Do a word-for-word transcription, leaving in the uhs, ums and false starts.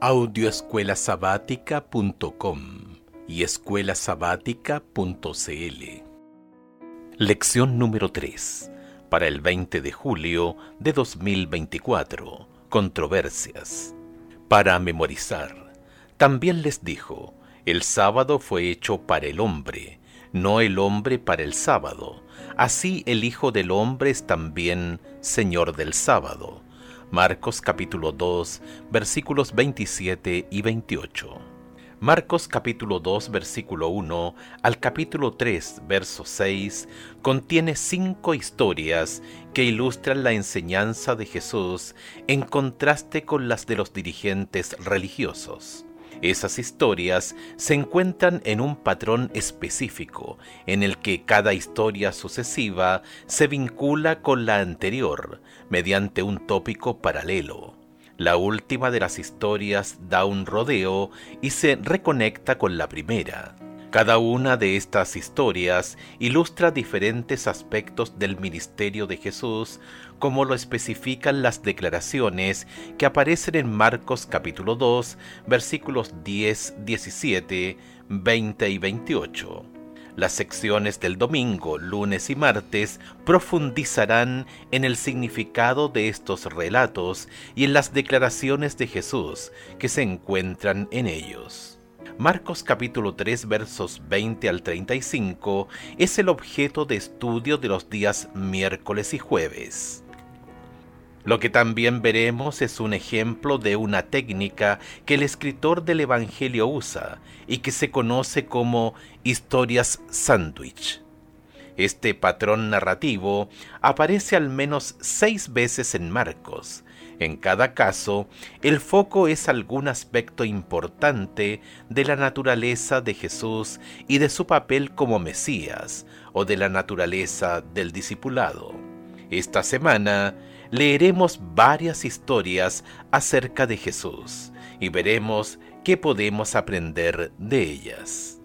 audio escuela sabática punto com y escuela sabática punto c l. Lección número tres, para el veinte de julio de dos mil veinticuatro. Controversias. Para memorizar. También les dijo, el sábado fue hecho para el hombre, no el hombre para el sábado. Así el Hijo del Hombre es también Señor del sábado. Marcos capítulo dos, versículos veintisiete y veintiocho. Marcos capítulo dos, versículo uno al capítulo tres, verso seis, contiene cinco historias que ilustran la enseñanza de Jesús en contraste con las de los dirigentes religiosos. Esas historias se encuentran en un patrón específico, en el que cada historia sucesiva se vincula con la anterior, mediante un tópico paralelo. La última de las historias da un rodeo y se reconecta con la primera. Cada una de estas historias ilustra diferentes aspectos del ministerio de Jesús, como lo especifican las declaraciones que aparecen en Marcos capítulo dos, versículos diez, diecisiete, veinte y veintiocho. Las secciones del domingo, lunes y martes profundizarán en el significado de estos relatos y en las declaraciones de Jesús que se encuentran en ellos. Marcos capítulo tres, versos veinte al treinta y cinco es el objeto de estudio de los días miércoles y jueves. Lo que también veremos es un ejemplo de una técnica que el escritor del Evangelio usa y que se conoce como historias sándwich. Este patrón narrativo aparece al menos seis veces en Marcos. En cada caso, el foco es algún aspecto importante de la naturaleza de Jesús y de su papel como Mesías, o de la naturaleza del discipulado. Esta semana leeremos varias historias acerca de Jesús y veremos qué podemos aprender de ellas.